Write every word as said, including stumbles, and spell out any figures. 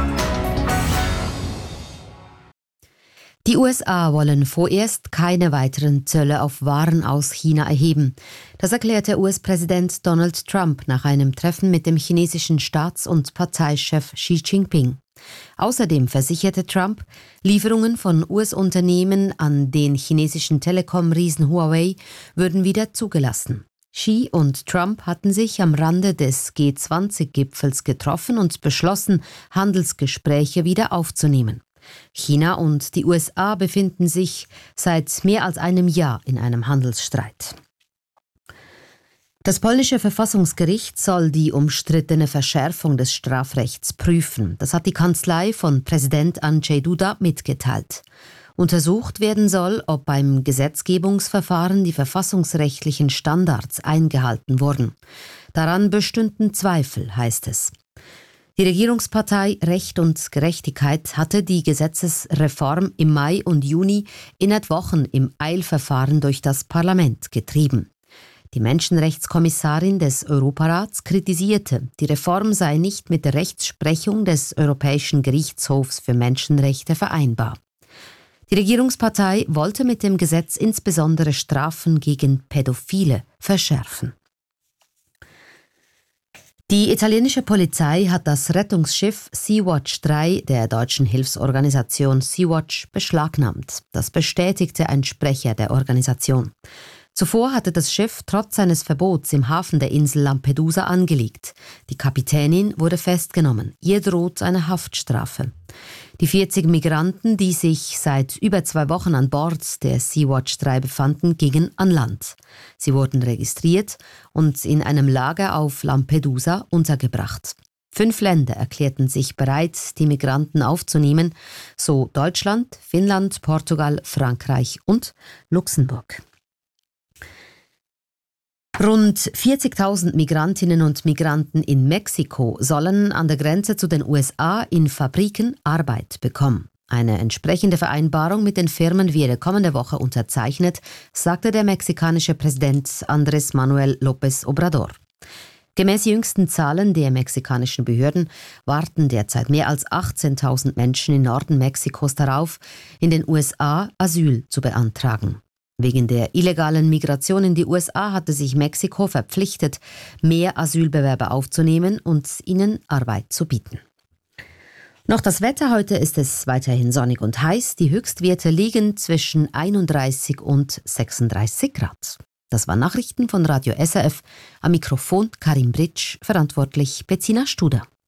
Die U S A wollen vorerst keine weiteren Zölle auf Waren aus China erheben. Das erklärte U S-Präsident Donald Trump nach einem Treffen mit dem chinesischen Staats- und Parteichef Xi Jinping. Außerdem versicherte Trump, Lieferungen von U S-Unternehmen an den chinesischen Telekom-Riesen Huawei würden wieder zugelassen. Xi und Trump hatten sich am Rande des G zwanzig Gipfels getroffen und beschlossen, Handelsgespräche wieder aufzunehmen. China und die U S A befinden sich seit mehr als einem Jahr in einem Handelsstreit. Das polnische Verfassungsgericht soll die umstrittene Verschärfung des Strafrechts prüfen. Das hat die Kanzlei von Präsident Andrzej Duda mitgeteilt. Untersucht werden soll, ob beim Gesetzgebungsverfahren die verfassungsrechtlichen Standards eingehalten wurden. Daran bestünden Zweifel, heißt es. Die Regierungspartei Recht und Gerechtigkeit hatte die Gesetzesreform im Mai und Juni innerhalb Wochen im Eilverfahren durch das Parlament getrieben. Die Menschenrechtskommissarin des Europarats kritisierte, die Reform sei nicht mit der Rechtsprechung des Europäischen Gerichtshofs für Menschenrechte vereinbar. Die Regierungspartei wollte mit dem Gesetz insbesondere Strafen gegen Pädophile verschärfen. Die italienische Polizei hat das Rettungsschiff Sea-Watch drei der deutschen Hilfsorganisation Sea-Watch beschlagnahmt. Das bestätigte ein Sprecher der Organisation. Zuvor hatte das Schiff trotz seines Verbots im Hafen der Insel Lampedusa angelegt. Die Kapitänin wurde festgenommen. Ihr droht eine Haftstrafe. Die vierzig Migranten, die sich seit über zwei Wochen an Bord der Sea-Watch drei befanden, gingen an Land. Sie wurden registriert und in einem Lager auf Lampedusa untergebracht. Fünf Länder erklärten sich bereit, die Migranten aufzunehmen, so Deutschland, Finnland, Portugal, Frankreich und Luxemburg. Rund vierzigtausend Migrantinnen und Migranten in Mexiko sollen an der Grenze zu den U S A in Fabriken Arbeit bekommen. Eine entsprechende Vereinbarung mit den Firmen werde kommende Woche unterzeichnet, sagte der mexikanische Präsident Andrés Manuel López Obrador. Gemäß jüngsten Zahlen der mexikanischen Behörden warten derzeit mehr als achtzehntausend Menschen im Norden Mexikos darauf, in den U S A Asyl zu beantragen. Wegen der illegalen Migration in die U S A hatte sich Mexiko verpflichtet, mehr Asylbewerber aufzunehmen und ihnen Arbeit zu bieten. Noch das Wetter: Heute ist es weiterhin sonnig und heiß. Die Höchstwerte liegen zwischen einunddreißig und sechsunddreißig Grad. Das waren Nachrichten von Radio S R F. Am Mikrofon Karim Britsch, verantwortlich Bettina Studer.